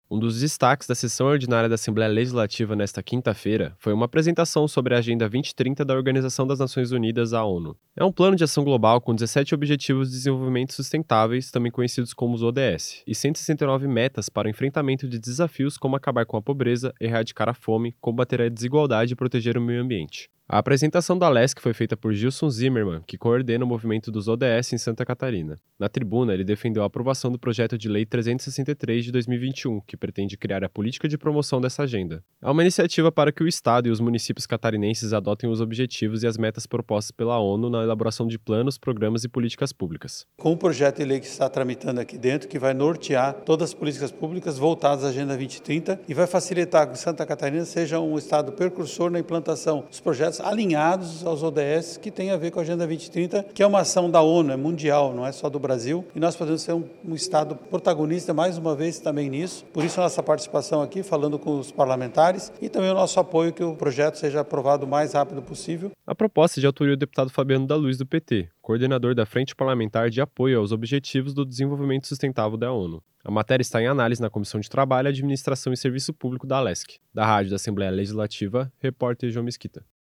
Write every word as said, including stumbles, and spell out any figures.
Um dos destaques da sessão ordinária da Assembleia Legislativa nesta quinta-feira foi uma apresentação sobre a Agenda dois mil e trinta da Organização das Nações Unidas, a ONU. É um plano de ação global com dezessete Objetivos de Desenvolvimento Sustentáveis, também conhecidos como os O D S, e cento e sessenta e nove metas para o enfrentamento de desafios como acabar com a pobreza, erradicar a fome, combater a desigualdade e proteger o meio ambiente. A apresentação da Lesc foi feita por Gilson Zimmermann, que coordena o movimento dos O D S em Santa Catarina. Na tribuna, ele defendeu a aprovação do projeto de lei trezentos e sessenta e três de dois mil e vinte e um, que pretende criar a política de promoção dessa agenda. É uma iniciativa para que o Estado e os municípios catarinenses adotem os objetivos e as metas propostas pela ONU na elaboração de planos, programas e políticas públicas. Com o projeto de lei que está tramitando aqui dentro, que vai nortear todas as políticas públicas voltadas à Agenda dois mil e trinta e vai facilitar que Santa Catarina seja um estado precursor na implantação dos projetos alinhados aos O D S que tem a ver com a Agenda dois mil e trinta, que é uma ação da ONU, é mundial, não é só do Brasil, e nós podemos ser um, um estado protagonista mais uma vez também nisso. Por isso a nossa participação aqui, falando com os parlamentares, e também o nosso apoio que o projeto seja aprovado o mais rápido possível. A proposta é de autoria do deputado Fabiano da Luz, do P T, coordenador da Frente Parlamentar de Apoio aos Objetivos do Desenvolvimento Sustentável da ONU. A matéria está em análise na Comissão de Trabalho, Administração e Serviço Público da Lesc. Da Rádio da Assembleia Legislativa, repórter João Mesquita.